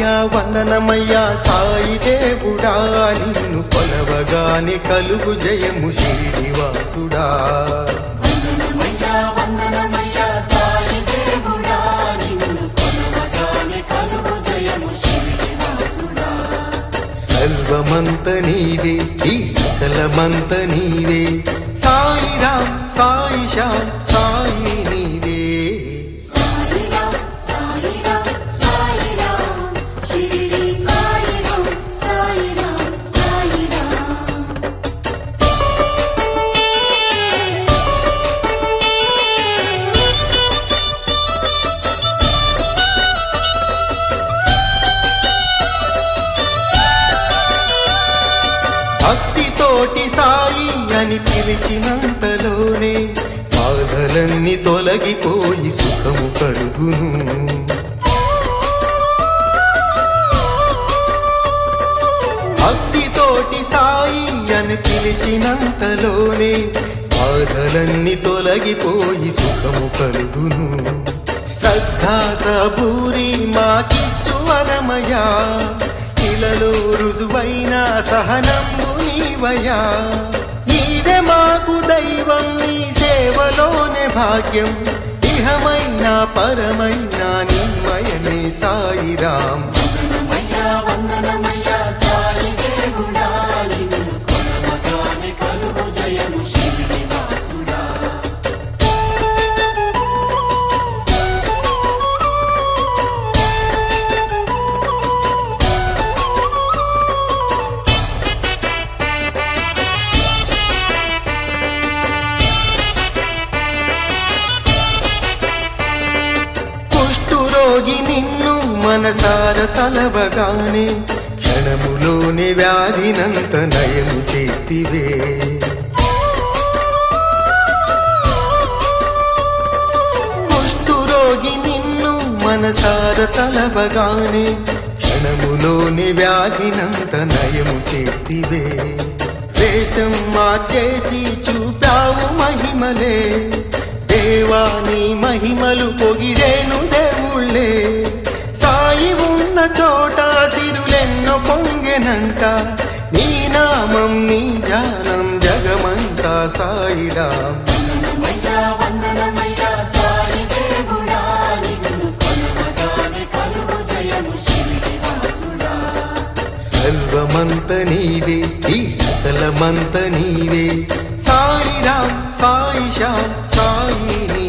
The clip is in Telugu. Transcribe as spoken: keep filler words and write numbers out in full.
వందనమయ్యా వందనమయ్యా సాయి దేవుడా నిన్ను కొలవగానే కలుగు జయము శ్రీనివాసుడా. వందనమయ్యా వందనమయ్యా సాయి దేవుడా నిన్ను కొలవగానే కలుగు జయము శ్రీనివాసుడా. సర్వమంత నీవే ఈ సకలమంత నీవే సాయి రామ్ సాయి శ్యామ్ సాయి నీవే. సాయి రామ్ సాయి రామ్ సాయి రామ్ షిరిడి సాయి రామ్ సాయి రామ్ సాయి రామ్. భక్తితోటి సాయి అని పిలిచినంతలోనే బాధలన్నీ తొలగిపోయి సుఖము కలుగును. భక్తితోటి సాయి అని పిలిచినంతలోనే బాధలన్నీ తొలగిపోయి సుఖము కలుగును. శ్రద్ధా సబూరి మాకిచ్చు వరమయా ఇలలో రుజువైన సహనము నీవయా. నీవే మాకు దైవం నీ సేవలోనే భాగ్యం ఇహమైన పరమైన నిమయమే సాయి రామ్. వందనమయ్యా వందనమయ్యా సాయి దేవుడా నిన్ను కొలవగానే కలుగు జయము శ్రీనివాసుడా. కుష్ఠురోగి నిన్ను మనసార తలవగానే క్షణములోని వ్యాధినంత నయము చేస్తివే. కుష్ఠురోగి నిన్ను మనసార తలవగానే క్షణములోని వ్యాధినంత నయము చేస్తివే. వేషం మార్చేసి చూపావు మహిమలే దేవాని మహిమలు పొగిడేను దేవుళ్ళే. సాయి ఉన్న చోట సిరులెన్నో పొంగెనంట నీ నామం నీ జానం జగమంతా సాయి రామ్. వందనమయ్యా వందనమయ్యా సాయి దేవుడా నిన్ను కొలవగానే కలుగు జయము శ్రీనివాసుడా. సర్వమంత నీవే ఈ సకలమంత నీవే సాయి రామ్ సాయి శ్యామ్ సాయి